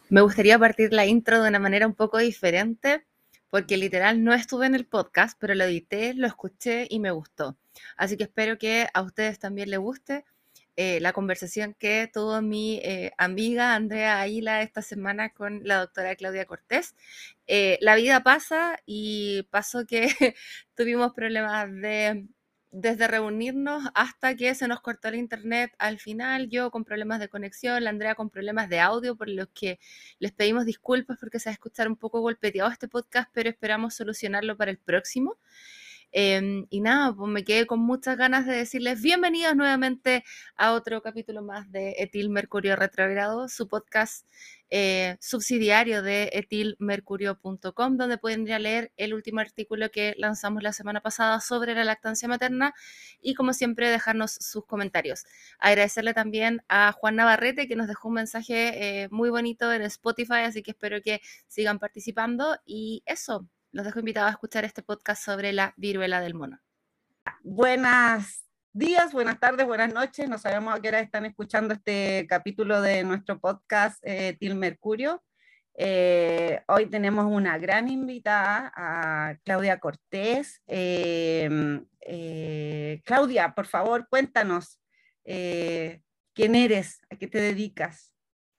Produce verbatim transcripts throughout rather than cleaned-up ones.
Me gustaría partir la intro de una manera un poco diferente, porque literal no estuve en el podcast, pero lo edité, lo escuché y me gustó. Así que espero que a ustedes también les guste eh, la conversación que tuvo mi eh, amiga Andrea Aguila esta semana con la doctora Claudia Cortés. Eh, la vida pasa y pasó que tuvimos problemas de desde reunirnos hasta que se nos cortó el internet al final, yo con problemas de conexión, la Andrea con problemas de audio, por los que les pedimos disculpas porque se va a escuchar un poco golpeteado este podcast, pero esperamos solucionarlo para el próximo. Eh, y nada, pues me quedé con muchas ganas de decirles bienvenidos nuevamente a otro capítulo más de Etil Mercurio Retrogrado, su podcast eh, subsidiario de etil mercurio punto com, donde pueden ir a leer el último artículo que lanzamos la semana pasada sobre la lactancia materna y como siempre dejarnos sus comentarios. Agradecerle también a Juan Navarrete que nos dejó un mensaje eh, muy bonito en Spotify, así que espero que sigan participando y eso. Los dejo invitados a escuchar este podcast sobre la viruela del mono. Buenos días, buenas tardes, buenas noches. No sabemos a qué hora están escuchando este capítulo de nuestro podcast eh, Til Mercurio. Eh, hoy tenemos una gran invitada, a Claudia Cortés. Eh, eh, Claudia, por favor, cuéntanos eh, quién eres, a qué te dedicas.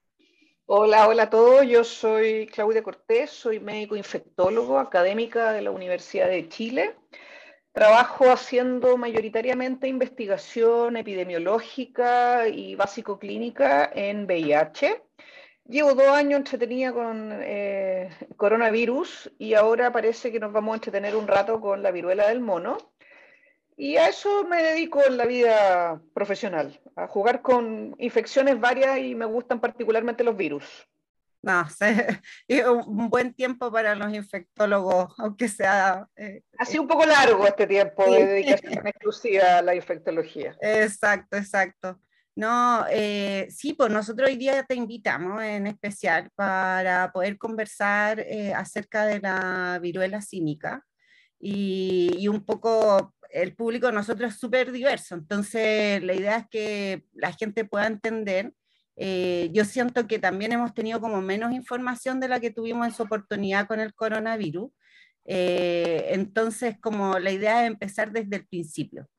Hola, hola a todos. Yo soy Claudia Cortés, soy médico infectólogo, académica de la Universidad de Chile. Trabajo haciendo mayoritariamente investigación epidemiológica y básico-clínica en V I H. Llevo dos años entretenida con eh, coronavirus y ahora parece que nos vamos a entretener un rato con la viruela del mono. Y a eso me dedico en la vida profesional, a jugar con infecciones varias y me gustan particularmente los virus. No sé, es un buen tiempo para los infectólogos, aunque sea... Eh, Ha sido un poco largo este tiempo de sí. dedicación exclusiva a la infectología. Exacto, exacto. No, eh, sí, pues nosotros hoy día te invitamos en especial para poder conversar eh, acerca de la viruela símica y, y un poco el público de nosotros es súper diverso, entonces la idea es que la gente pueda entender. Eh, yo siento que también hemos tenido como menos información de la que tuvimos en su oportunidad con el coronavirus, eh, entonces como la idea es empezar desde el principio.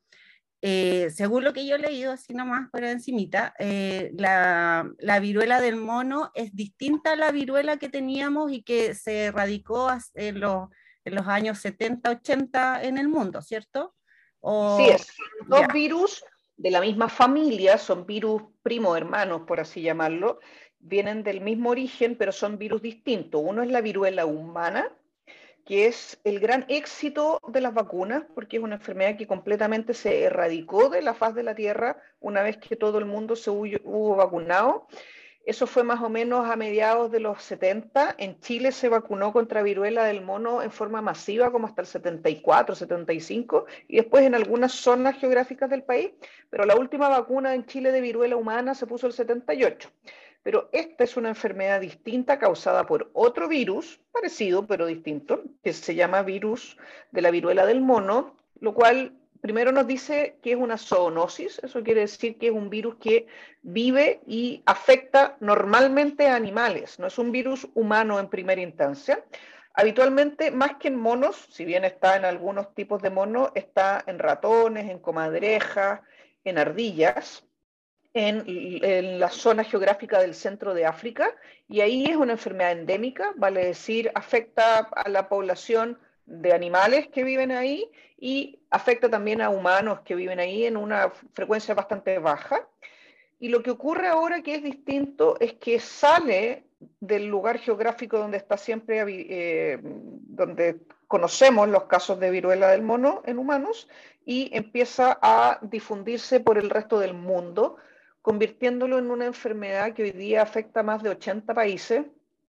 Eh, según lo que yo he leído, así nomás por encimita, eh, la, la viruela del mono es distinta a la viruela que teníamos y que se erradicó en los, en los años setenta, ochenta en el mundo, ¿cierto? Así O, es, ya, dos virus de la misma familia, son virus primo hermanos, por así llamarlo, vienen del mismo origen, pero son virus distintos. Uno es la viruela humana, que es el gran éxito de las vacunas, porque es una enfermedad que completamente se erradicó de la faz de la Tierra una vez que todo el mundo se hubo, hubo vacunado. Eso fue más o menos a mediados de los setenta. En Chile se vacunó contra viruela del mono en forma masiva como hasta el setenta y cuatro, setenta y cinco, y después en algunas zonas geográficas del país, pero la última vacuna en Chile de viruela humana se puso el setenta y ocho. Pero esta es una enfermedad distinta causada por otro virus, parecido pero distinto, que se llama virus de la viruela del mono, lo cual primero nos dice que es una zoonosis. Eso quiere decir que es un virus que vive y afecta normalmente a animales, no es un virus humano en primera instancia. Habitualmente, más que en monos, si bien está en algunos tipos de monos, está en ratones, en comadrejas, en ardillas, en, en la zona geográfica del centro de África, y ahí es una enfermedad endémica, vale decir, afecta a la población de animales que viven ahí y afecta también a humanos que viven ahí en una frecuencia bastante baja. Y lo que ocurre ahora que es distinto es que sale del lugar geográfico donde está siempre, eh, donde conocemos los casos de viruela del mono en humanos, y empieza a difundirse por el resto del mundo, convirtiéndolo en una enfermedad que hoy día afecta a más de ochenta países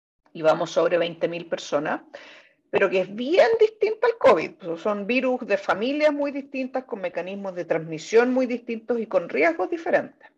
y vamos sobre veinte mil personas, pero que es bien distinta al COVID. Son virus de familias muy distintas, con mecanismos de transmisión muy distintos y con riesgos diferentes.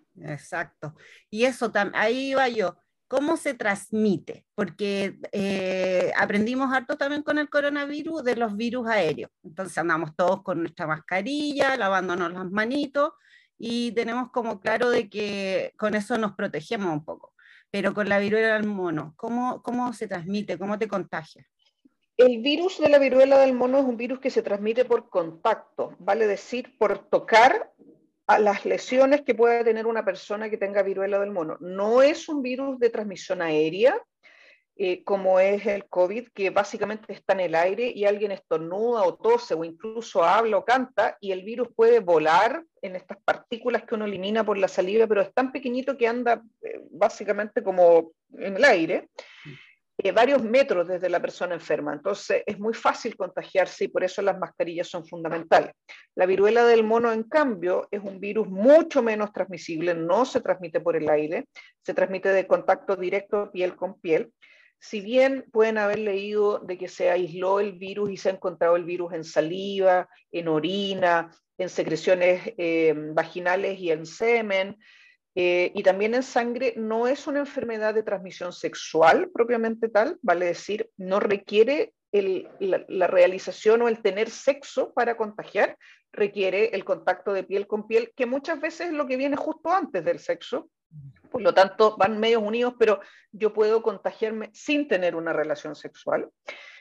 exacto. Y eso, ahí iba yo. ¿Cómo se transmite? Porque eh, aprendimos harto también con el coronavirus de los virus aéreos. Entonces andamos todos con nuestra mascarilla, lavándonos las manitos y tenemos como claro de que con eso nos protegemos un poco. pero con la viruela del mono, ¿cómo, cómo se transmite? ¿Cómo te contagia? El virus de la viruela del mono es un virus que se transmite por contacto, vale decir, por tocar a las lesiones que pueda tener una persona que tenga viruela del mono. No es un virus de transmisión aérea, eh, como es el COVID, que básicamente está en el aire y alguien estornuda o tose o incluso habla o canta y el virus puede volar en estas partículas que uno elimina por la saliva, pero es tan pequeñito que anda eh, básicamente como en el aire. Eh, varios metros desde la persona enferma. Entonces es muy fácil contagiarse y por eso las mascarillas son fundamentales. La viruela del mono, en cambio, es un virus mucho menos transmisible, no se transmite por el aire, se transmite de contacto directo piel con piel. Si bien pueden haber leído de que se aisló el virus y se ha encontrado el virus en saliva, en orina, en secreciones eh, vaginales y en semen, Eh, y también en sangre, no es una enfermedad de transmisión sexual propiamente tal, vale decir, no requiere el, la, la realización o el tener sexo para contagiar, requiere el contacto de piel con piel, que muchas veces es lo que viene justo antes del sexo. Por lo tanto, van medios unidos, pero yo puedo contagiarme sin tener una relación sexual.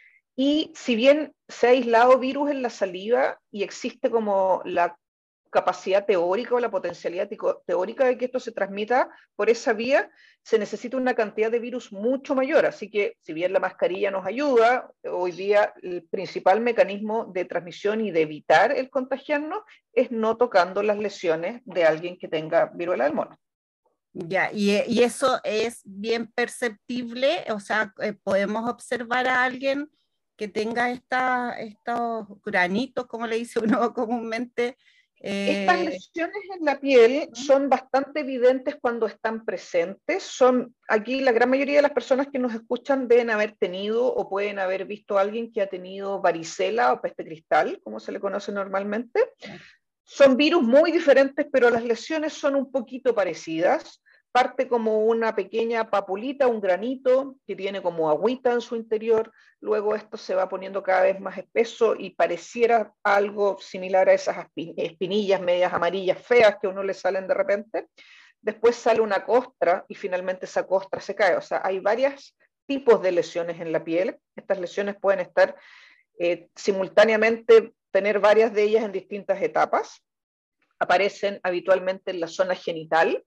Y si bien se ha aislado virus en la saliva y existe como la capacidad teórica o la potencialidad teórica de que esto se transmita por esa vía, se necesita una cantidad de virus mucho mayor. Así que, si bien la mascarilla nos ayuda, hoy día el principal mecanismo de transmisión y de evitar el contagiarnos es no tocando las lesiones de alguien que tenga viruela del mono. Ya, y, y eso es bien perceptible, o sea, eh, podemos observar a alguien que tenga esta, estos granitos, como le dice uno comúnmente. Estas Eh, lesiones en la piel son bastante evidentes cuando están presentes. Son, aquí la gran mayoría de las personas que nos escuchan deben haber tenido o pueden haber visto a alguien que ha tenido varicela o peste cristal, como se le conoce normalmente. Son virus muy diferentes, pero las lesiones son un poquito parecidas. Parte como una pequeña papulita, un granito que tiene como agüita en su interior. Luego esto se va poniendo cada vez más espeso y pareciera algo similar a esas espinillas medias amarillas feas que a uno le salen de repente. Después sale una costra y finalmente esa costra se cae. O sea, hay varios tipos de lesiones en la piel. Estas lesiones pueden estar eh, simultáneamente, tener varias de ellas en distintas etapas. Aparecen habitualmente en la zona genital,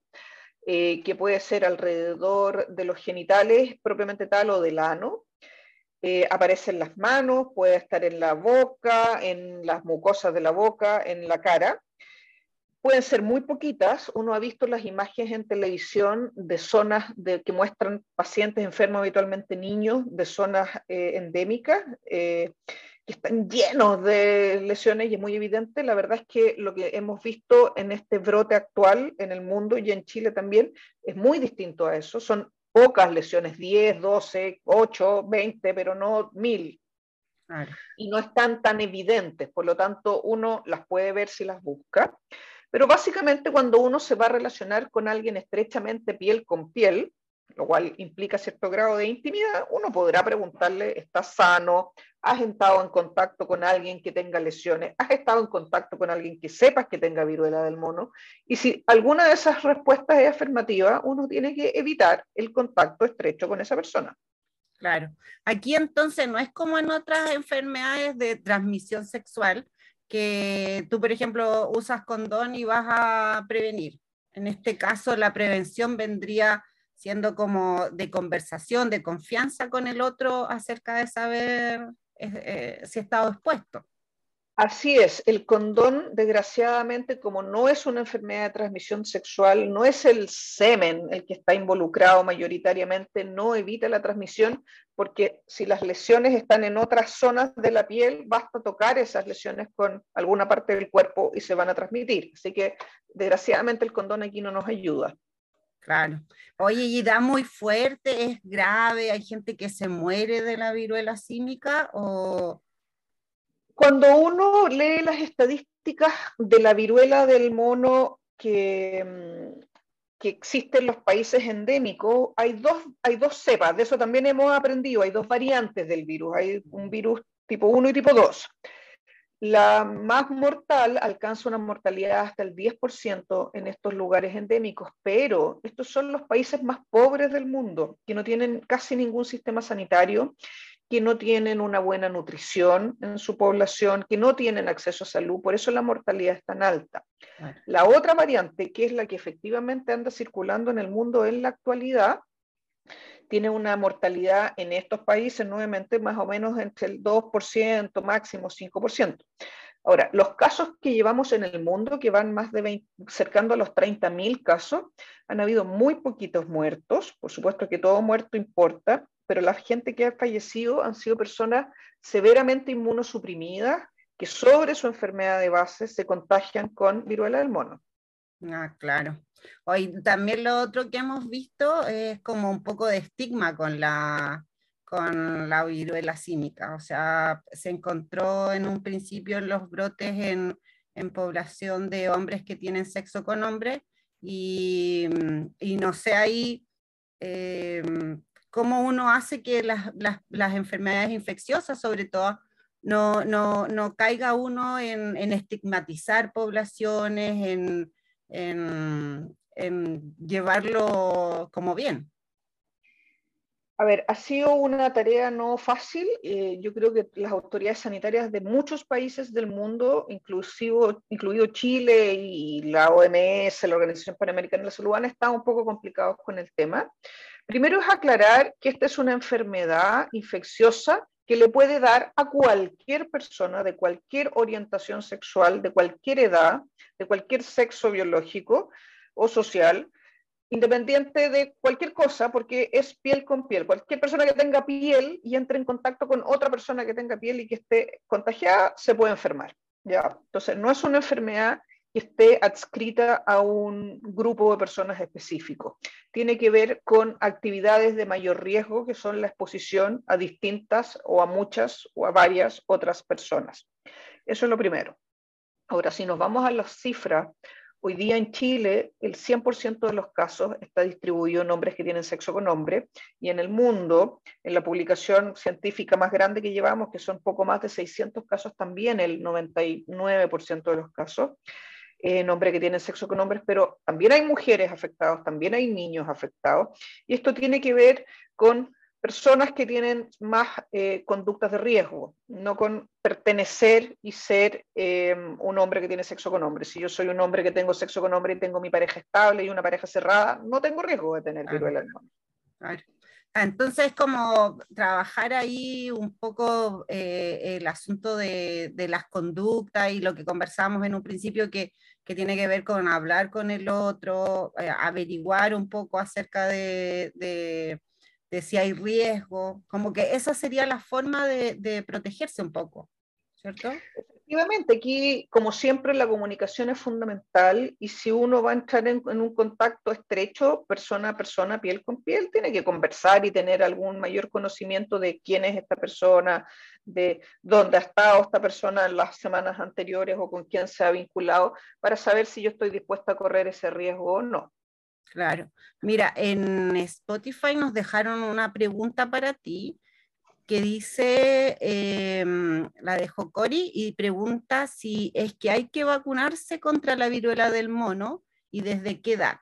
Eh, que puede ser alrededor de los genitales propiamente tal o del ano. Eh, aparece en las manos, puede estar en la boca, en las mucosas de la boca, en la cara. Pueden ser muy poquitas. Uno ha visto las imágenes en televisión de zonas de, que muestran pacientes enfermos, habitualmente niños, de zonas eh, endémicas, eh, que están llenos de lesiones y es muy evidente. La verdad es que lo que hemos visto en este brote actual en el mundo y en Chile también es muy distinto a eso. Son pocas lesiones, diez, doce, ocho, veinte, pero no mil. Claro. Y no están tan evidentes, por lo tanto uno las puede ver si las busca. Pero básicamente cuando uno se va a relacionar con alguien estrechamente piel con piel, lo cual implica cierto grado de intimidad, uno podrá preguntarle, ¿estás sano? ¿Has estado en contacto con alguien que tenga lesiones? ¿Has estado en contacto con alguien que sepas que tenga viruela del mono? Y si alguna de esas respuestas es afirmativa, uno tiene que evitar el contacto estrecho con esa persona. Claro. Aquí entonces no es como en otras enfermedades de transmisión sexual, que tú, por ejemplo, usas condón y vas a prevenir. En este caso, la prevención vendría siendo como de conversación, de confianza con el otro acerca de saber eh, eh, si ha estado expuesto. Así es, el condón, desgraciadamente, como no es una enfermedad de transmisión sexual, no es el semen el que está involucrado mayoritariamente, no evita la transmisión, porque si las lesiones están en otras zonas de la piel, basta tocar esas lesiones con alguna parte del cuerpo y se van a transmitir. Así que, desgraciadamente, el condón aquí no nos ayuda. Claro. Oye, ¿y da muy fuerte? ¿Es grave? ¿Hay gente que se muere de la viruela símica o...? Cuando uno lee las estadísticas de la viruela del mono que, que existe en los países endémicos, hay dos, hay dos cepas, de eso también hemos aprendido, hay dos variantes del virus, hay un virus tipo uno y tipo dos. La más mortal alcanza una mortalidad hasta el diez por ciento en estos lugares endémicos, pero estos son los países más pobres del mundo, que no tienen casi ningún sistema sanitario, que no tienen una buena nutrición en su población, que no tienen acceso a salud, por eso la mortalidad es tan alta. Claro. La otra variante, que es la que efectivamente anda circulando en el mundo en la actualidad, tiene una mortalidad en estos países nuevamente más o menos entre el dos por ciento, máximo cinco por ciento. Ahora, los casos que llevamos en el mundo, que van más de veinte, cercando a los treinta mil casos, han habido muy poquitos muertos, por supuesto que todo muerto importa, pero la gente que ha fallecido han sido personas severamente inmunosuprimidas que sobre su enfermedad de base se contagian con viruela del mono. Ah, claro. Hoy también lo otro que hemos visto es como un poco de estigma con la, con la viruela símica. O sea, se encontró en un principio en los brotes en, en población de hombres que tienen sexo con hombres y, y no sé ahí eh, cómo uno hace que las, las, las enfermedades infecciosas, sobre todo, no, no, no caiga uno en, en estigmatizar poblaciones, en En, en llevarlo como bien. A ver, ha sido una tarea no fácil. Eh, yo creo que las autoridades sanitarias de muchos países del mundo, inclusivo, incluido Chile y la O M S, la Organización Panamericana de la Salud, han estado un poco complicados con el tema. Primero es aclarar que esta es una enfermedad infecciosa que le puede dar a cualquier persona de cualquier orientación sexual, de cualquier edad, de cualquier sexo biológico o social, independiente de cualquier cosa, porque es piel con piel. Cualquier persona que tenga piel y entre en contacto con otra persona que tenga piel y que esté contagiada, se puede enfermar. ¿Ya? Entonces, no es una enfermedad que esté adscrita a un grupo de personas específico. Tiene que ver con actividades de mayor riesgo, que son la exposición a distintas o a muchas o a varias otras personas. Eso es lo primero. Ahora, si nos vamos a las cifras, hoy día en Chile el cien por ciento de los casos está distribuido en hombres que tienen sexo con hombres, y en el mundo, en la publicación científica más grande que llevamos, que son poco más de seiscientos casos también, el noventa y nueve por ciento de los casos, en hombres que tienen sexo con hombres, pero también hay mujeres afectadas, también hay niños afectados, y esto tiene que ver con personas que tienen más eh, conductas de riesgo, no con pertenecer y ser eh, un hombre que tiene sexo con hombre. Si yo soy un hombre que tengo sexo con hombre y tengo mi pareja estable y una pareja cerrada, no tengo riesgo de tener viruela del mono. Claro. Entonces, como trabajar ahí un poco eh, el asunto de, de las conductas y lo que conversamos en un principio que, que tiene que ver con hablar con el otro, eh, averiguar un poco acerca de, de, de si hay riesgo, como que esa sería la forma de, de protegerse un poco, ¿cierto? Efectivamente, aquí, como siempre, la comunicación es fundamental, y si uno va a entrar en, en un contacto estrecho, persona a persona, piel con piel, tiene que conversar y tener algún mayor conocimiento de quién es esta persona, de dónde ha estado esta persona en las semanas anteriores o con quién se ha vinculado, para saber si yo estoy dispuesta a correr ese riesgo o no. Claro. Mira, en Spotify nos dejaron una pregunta para ti que dice, eh, la dejó Cori y pregunta si es que hay que vacunarse contra la viruela del mono y desde qué edad.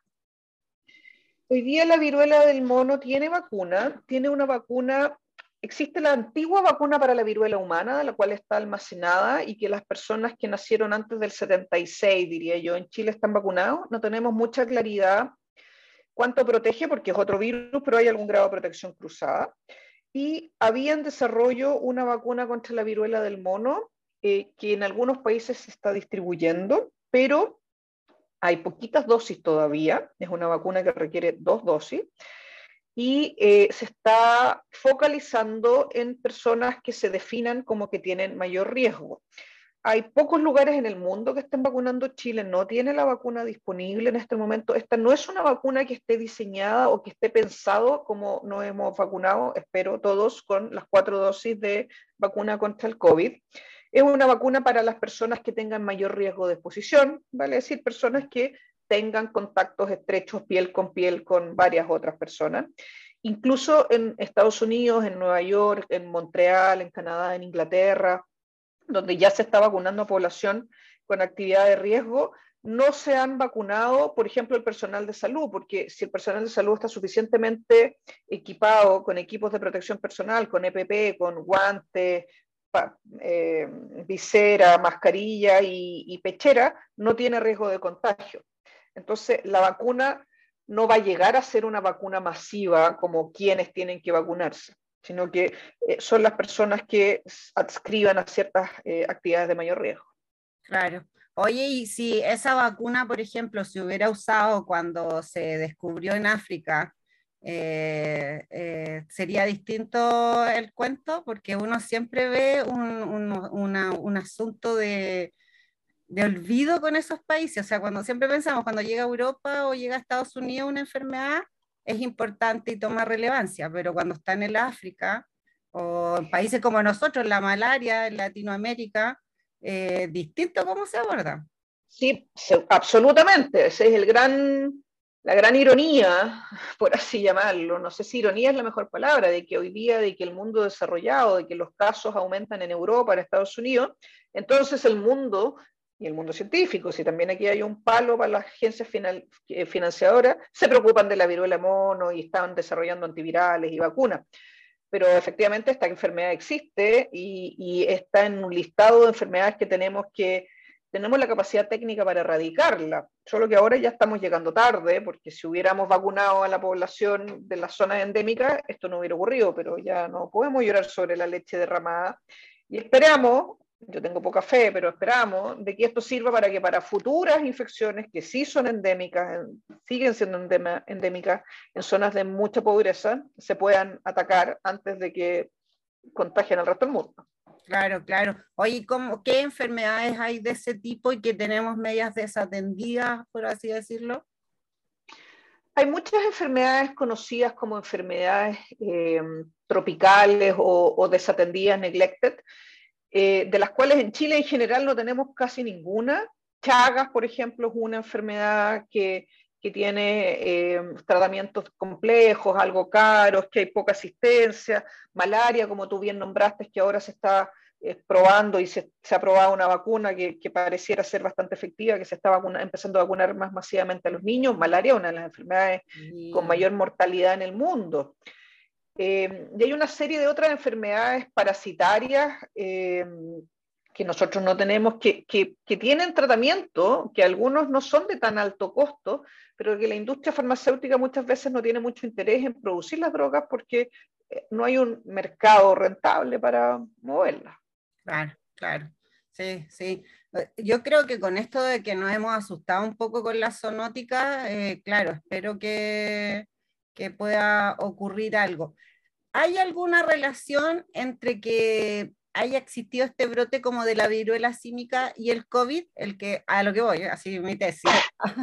Hoy día la viruela del mono tiene vacuna, tiene una vacuna, existe la antigua vacuna para la viruela humana, la cual está almacenada y que las personas que nacieron antes del setenta y seis, diría yo, en Chile están vacunados. No tenemos mucha claridad cuánto protege, porque es otro virus, pero hay algún grado de protección cruzada. Y había en desarrollo una vacuna contra la viruela del mono, eh, que en algunos países se está distribuyendo, pero hay poquitas dosis todavía. Es una vacuna que requiere dos dosis, y eh, se está focalizando en personas que se definan como que tienen mayor riesgo. Hay pocos lugares en el mundo que estén vacunando. Chile no tiene la vacuna disponible en este momento. Esta no es una vacuna que esté diseñada o que esté pensado como nos hemos vacunado, espero todos, con las cuatro dosis de vacuna contra el COVID. Es una vacuna para las personas que tengan mayor riesgo de exposición, vale decir, personas que tengan contactos estrechos piel con piel con varias otras personas. Incluso en Estados Unidos, en Nueva York, en Montreal, en Canadá, en Inglaterra, donde ya se está vacunando a población con actividad de riesgo, no se han vacunado, por ejemplo, el personal de salud, porque si el personal de salud está suficientemente equipado con equipos de protección personal, con E P P, con guantes, pa, eh, visera, mascarilla y, y pechera, no tiene riesgo de contagio. Entonces, la vacuna no va a llegar a ser una vacuna masiva como quienes tienen que vacunarse, sino que eh, son las personas que adscriban a ciertas eh, actividades de mayor riesgo. Claro. Oye, y si esa vacuna, por ejemplo, se hubiera usado cuando se descubrió en África, eh, eh, ¿sería distinto el cuento? Porque uno siempre ve un, un, una, un asunto de, de olvido con esos países. O sea, cuando siempre pensamos, cuando llega a Europa o llega a Estados Unidos una enfermedad, es importante y toma relevancia, pero cuando está en el África o en países como nosotros, la malaria en Latinoamérica, eh, distinto cómo se aborda. Sí, se, absolutamente. Esa es el gran, la gran ironía, por así llamarlo. No sé si ironía es la mejor palabra, de que hoy día, de que el mundo desarrollado, de que los casos aumentan en Europa, en Estados Unidos, entonces el mundo y el mundo científico, si también aquí hay un palo para las agencias final, eh, financiadoras, se preocupan de la viruela mono y están desarrollando antivirales y vacunas. Pero efectivamente esta enfermedad existe y, y está en un listado de enfermedades que tenemos que tenemos la capacidad técnica para erradicarla, solo que ahora ya estamos llegando tarde, porque si hubiéramos vacunado a la población de las zonas endémicas, esto no hubiera ocurrido, pero ya no podemos llorar sobre la leche derramada. Y esperamos, yo tengo poca fe, pero esperamos de que esto sirva para que para futuras infecciones que sí son endémicas, siguen siendo endémicas en zonas de mucha pobreza, se puedan atacar antes de que contagien al resto del mundo. Claro, claro. Oye, ¿cómo, qué enfermedades hay de ese tipo y que tenemos medias desatendidas, por así decirlo? Hay muchas enfermedades conocidas como enfermedades eh, tropicales o, o, desatendidas, neglected, eh, de las cuales en Chile en general no tenemos casi ninguna. Chagas, por ejemplo, es una enfermedad que, que tiene eh, tratamientos complejos, algo caros, que hay poca asistencia. Malaria, como tú bien nombraste, es que ahora se está eh, probando y se, se, ha probado una vacuna que, que, pareciera ser bastante efectiva, que se está vacuna, empezando a vacunar más masivamente a los niños. Malaria, una de las enfermedades sí. con mayor mortalidad en el mundo. Eh, y hay una serie de otras enfermedades parasitarias eh, que nosotros no tenemos, que, que, que tienen tratamiento, que algunos no son de tan alto costo, pero que la industria farmacéutica muchas veces no tiene mucho interés en producir las drogas porque no hay un mercado rentable para moverlas. Claro, claro, sí, sí. Yo creo que con esto de que nos hemos asustado un poco con la zoonótica, eh, claro, espero que, que pueda ocurrir algo. ¿Hay alguna relación entre que haya existido este brote como de la viruela símica y el COVID? El que, a lo que voy, así mi tesis.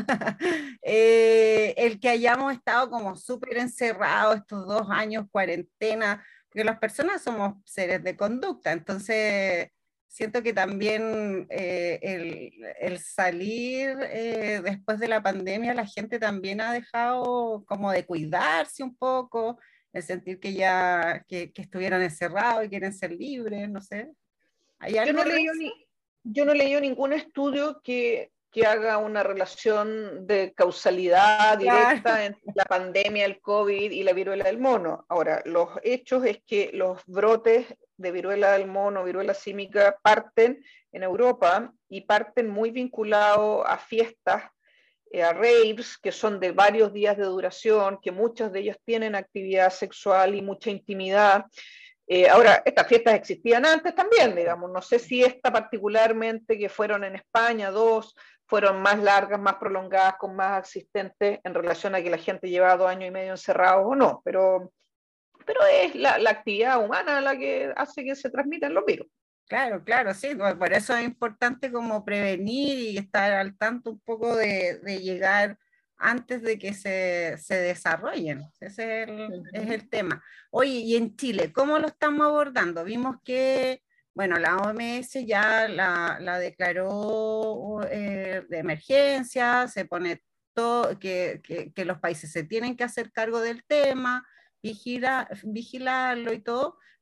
eh, el que hayamos estado como súper encerrados estos dos años, cuarentena, porque las personas somos seres de conducta, entonces siento que también eh, el, el, salir eh, después de la pandemia, la gente también ha dejado como de cuidarse un poco, el sentir que ya que, que estuvieron encerrados y quieren ser libres, no sé. ¿Hay algo yo, no leí ni, yo no leí ningún estudio que, que haga una relación de causalidad directa claro. entre la pandemia, el COVID y la viruela del mono. Ahora, los hechos es que los brotes de viruela del mono, viruela símica, parten en Europa y parten muy vinculados a fiestas, eh, a raves, que son de varios días de duración, que muchos de ellos tienen actividad sexual y mucha intimidad. Eh, ahora, estas fiestas existían antes también, digamos, no sé si esta particularmente, que fueron en España, dos, fueron más largas, más prolongadas, con más asistentes en relación a que la gente llevaba dos años y medio encerrados o no, pero, pero es la, la actividad humana la que hace que se transmitan los virus. Claro, claro, sí, por eso es importante como prevenir y estar al tanto un poco de, de llegar antes de que se, se desarrollen. Ese es el, uh-huh. es el tema. Oye, y en Chile, ¿cómo lo estamos abordando? Vimos que, bueno, la O M S ya la, la declaró eh, de emergencia, se pone todo, que, que, que los países se tienen que hacer cargo del tema, vigila, vigilarlo y todo,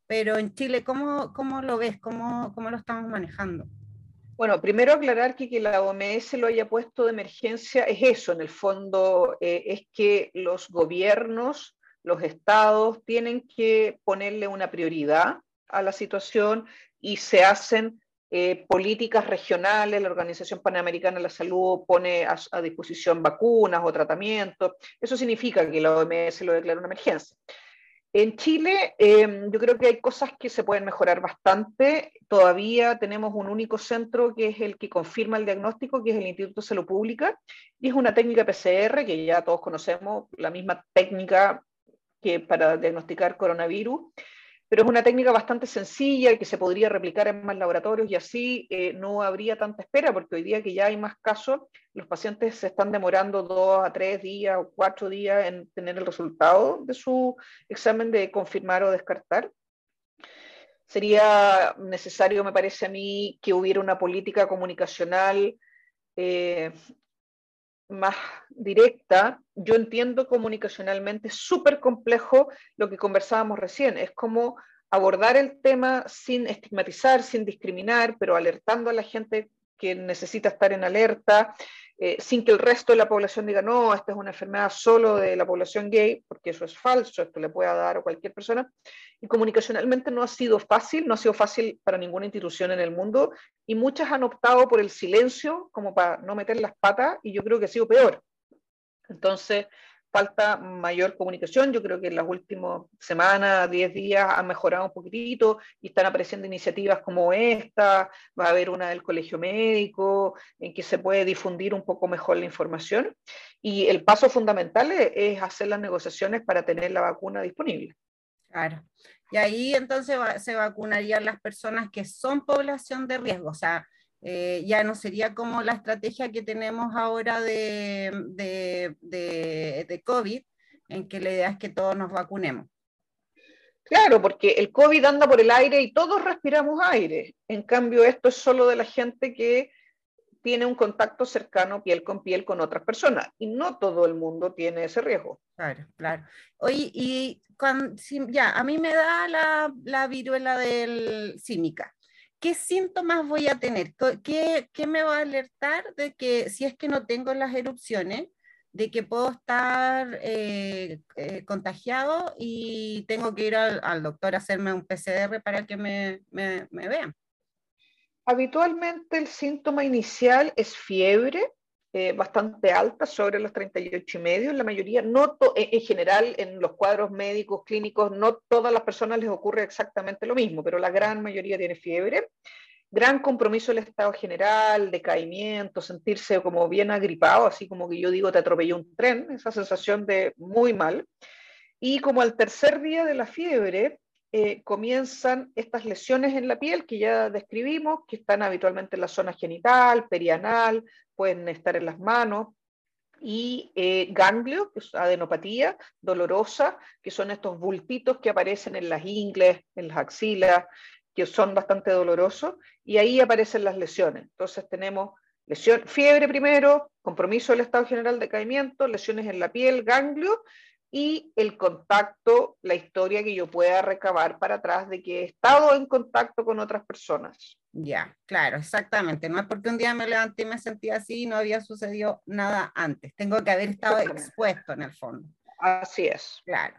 pero en Chile, ¿cómo, cómo lo ves? ¿Cómo, cómo lo estamos manejando? Bueno, primero aclarar que que la O M S lo haya puesto de emergencia es eso, en el fondo, eh, es que los gobiernos, los estados tienen que ponerle una prioridad a la situación y se hacen eh, políticas regionales. La Organización Panamericana de la Salud pone a, a disposición vacunas o tratamientos. Eso significa que la O M S lo declara una emergencia. En Chile, eh, yo creo que hay cosas que se pueden mejorar bastante. Todavía tenemos un único centro que es el que confirma el diagnóstico, que es el Instituto de Salud Pública, y es una técnica P C R que ya todos conocemos, la misma técnica que para diagnosticar coronavirus, pero es una técnica bastante sencilla y que se podría replicar en más laboratorios y así eh, no habría tanta espera, porque hoy día que ya hay más casos, los pacientes se están demorando dos a tres días o cuatro días en tener el resultado de su examen de confirmar o descartar. Sería necesario, me parece a mí, que hubiera una política comunicacional eh, más directa. Yo entiendo comunicacionalmente súper complejo lo que conversábamos recién, es como abordar el tema sin estigmatizar, sin discriminar, pero alertando a la gente que necesita estar en alerta, eh, sin que el resto de la población diga, no, esta es una enfermedad solo de la población gay, porque eso es falso, esto le puede dar a cualquier persona. Y comunicacionalmente no ha sido fácil, no ha sido fácil para ninguna institución en el mundo, y muchas han optado por el silencio como para no meter las patas, y yo creo que ha sido peor. Entonces, falta mayor comunicación. Yo creo que en las últimas semanas, diez días, han mejorado un poquitito y están apareciendo iniciativas como esta. Va a haber una del Colegio Médico en que se puede difundir un poco mejor la información. Y el paso fundamental es, es hacer las negociaciones para tener la vacuna disponible. Claro. Y ahí entonces va, se vacunarían las personas que son población de riesgo, o sea, eh, ya no sería como la estrategia que tenemos ahora de, de, de, de COVID, en que la idea es que todos nos vacunemos. Claro, porque el COVID anda por el aire y todos respiramos aire. En cambio, esto es solo de la gente que tiene un contacto cercano piel con piel con otras personas y no todo el mundo tiene ese riesgo. Claro, claro. Oye, y cuando, si, ya, a mí me da la, la viruela del símica. ¿Qué síntomas voy a tener? ¿Qué, qué me va a alertar de que si es que no tengo las erupciones, de que puedo estar eh, eh, contagiado y tengo que ir al, al doctor a hacerme un P C R para que me, me, me vean? Habitualmente el síntoma inicial es fiebre, eh, bastante alta, sobre los treinta y ocho y medio. En la mayoría, no to- en general, en los cuadros médicos, clínicos, no todas las personas les ocurre exactamente lo mismo, pero la gran mayoría tiene fiebre. Gran compromiso del estado general, decaimiento, sentirse como bien agripado, así como que yo digo, te atropelló un tren, esa sensación de muy mal. Y como al tercer día de la fiebre, eh, comienzan estas lesiones en la piel que ya describimos, que están habitualmente en la zona genital, perianal, pueden estar en las manos, y eh, ganglio, que es adenopatía dolorosa, que son estos bultitos que aparecen en las ingles, en las axilas, que son bastante dolorosos, y ahí aparecen las lesiones. Entonces tenemos lesión, fiebre primero, compromiso del estado general de decaimiento, lesiones en la piel, ganglio, y el contacto, la historia que yo pueda recabar para atrás de que he estado en contacto con otras personas. Ya, claro, exactamente. No es porque un día me levanté y me sentí así y no había sucedido nada antes. Tengo que haber estado expuesto en el fondo. Así es. Claro.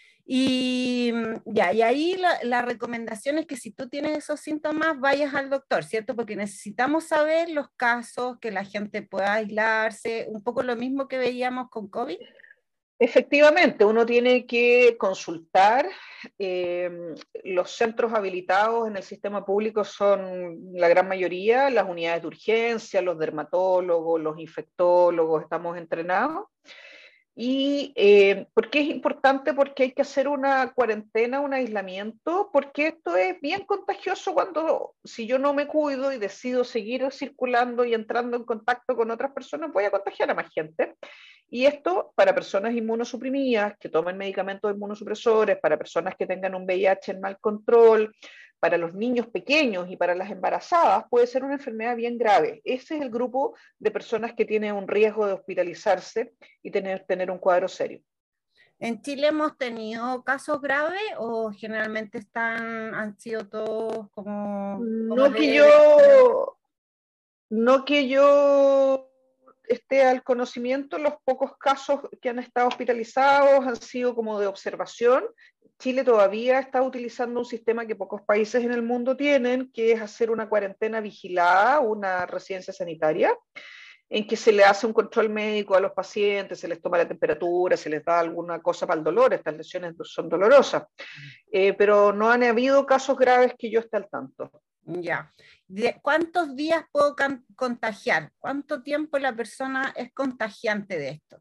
Y ya, y ahí la, la recomendación es que si tú tienes esos síntomas, vayas al doctor, ¿cierto? Porque necesitamos saber los casos, que la gente pueda aislarse, un poco lo mismo que veíamos con COVID. Efectivamente, uno tiene que consultar. Eh, los centros habilitados en el sistema público son la gran mayoría, las unidades de urgencia, los dermatólogos, los infectólogos, estamos entrenados. ¿Y eh, por qué es importante? Porque hay que hacer una cuarentena, un aislamiento, porque esto es bien contagioso cuando, si yo no me cuido y decido seguir circulando y entrando en contacto con otras personas, voy a contagiar a más gente. Y esto para personas inmunosuprimidas, que tomen medicamentos inmunosupresores, para personas que tengan un V I H en mal control, para los niños pequeños y para las embarazadas, puede ser una enfermedad bien grave. Ese es el grupo de personas que tiene un riesgo de hospitalizarse y tener, tener un cuadro serio. ¿En Chile hemos tenido casos graves o generalmente están, han sido todos como, como No que leves? yo, no que yo esté al conocimiento, los pocos casos que han estado hospitalizados han sido como de observación. Chile todavía está utilizando un sistema que pocos países en el mundo tienen, que es hacer una cuarentena vigilada, una residencia sanitaria, en que se le hace un control médico a los pacientes, se les toma la temperatura, se les da alguna cosa para el dolor, estas lesiones son dolorosas, eh, pero no han habido casos graves que yo esté al tanto. Ya. ¿De cuántos días puedo contagiar? ¿Cuánto tiempo la persona es contagiante de esto?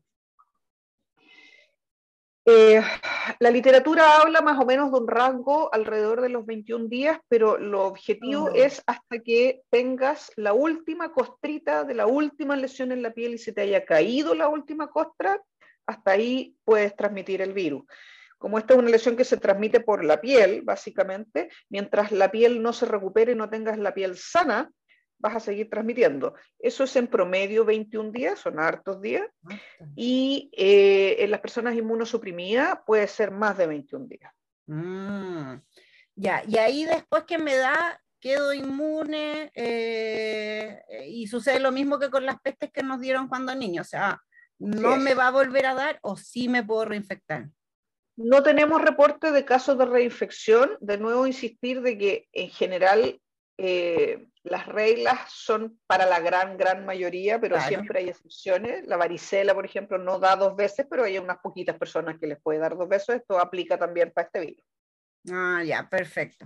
Eh, la literatura habla más o menos de un rango alrededor de los veintiún días, pero lo objetivo oh. es hasta que tengas la última costrita de la última lesión en la piel y se te haya caído la última costra, hasta ahí puedes transmitir el virus. Como esta es una lesión que se transmite por la piel, básicamente, mientras la piel no se recupere y no tengas la piel sana, vas a seguir transmitiendo. Eso es en promedio veintiún días, son hartos días, y eh, en las personas inmunosuprimidas puede ser más de veintiún días. Mm, ya, y ahí después que me da, quedo inmune, eh, y sucede lo mismo que con las pestes que nos dieron cuando niños, o sea, ¿no me va a volver a dar o sí me puedo reinfectar? No tenemos reporte de casos de reinfección. De nuevo, insistir de que en general eh, las reglas son para la gran, gran mayoría, pero claro, siempre hay excepciones. La varicela, por ejemplo, no da dos veces, pero hay unas poquitas personas que les puede dar dos veces. Esto aplica también para este virus. Ah, ya, perfecto.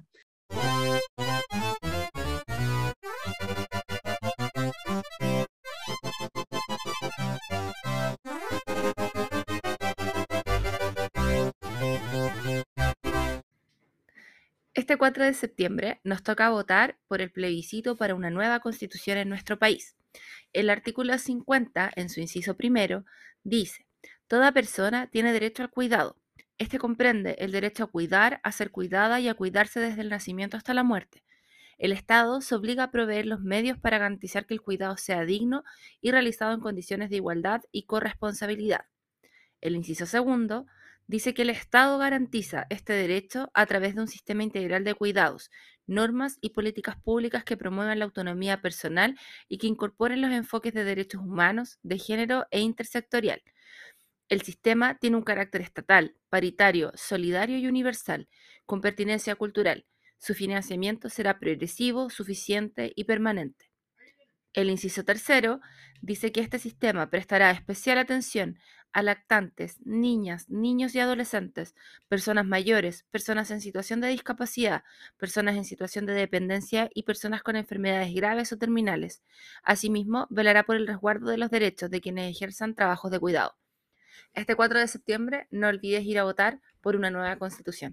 Este cuatro de septiembre nos toca votar por el plebiscito para una nueva constitución en nuestro país. El artículo cincuenta, en su inciso primero, dice: toda persona tiene derecho al cuidado. Este comprende el derecho a cuidar, a ser cuidada y a cuidarse desde el nacimiento hasta la muerte. El Estado se obliga a proveer los medios para garantizar que el cuidado sea digno y realizado en condiciones de igualdad y corresponsabilidad. El inciso segundo dice que el Estado garantiza este derecho a través de un sistema integral de cuidados, normas y políticas públicas que promuevan la autonomía personal y que incorporen los enfoques de derechos humanos, de género e intersectorial. El sistema tiene un carácter estatal, paritario, solidario y universal, con pertinencia cultural. Su financiamiento será progresivo, suficiente y permanente. El inciso tercero dice que este sistema prestará especial atención a lactantes, niñas, niños y adolescentes, personas mayores, personas en situación de discapacidad, personas en situación de dependencia y personas con enfermedades graves o terminales. Asimismo, velará por el resguardo de los derechos de quienes ejerzan trabajos de cuidado. Este cuatro de septiembre no olvides ir a votar por una nueva constitución.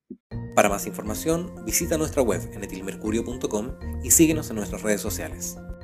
Para más información, visita nuestra web en etilmercurio punto com y síguenos en nuestras redes sociales.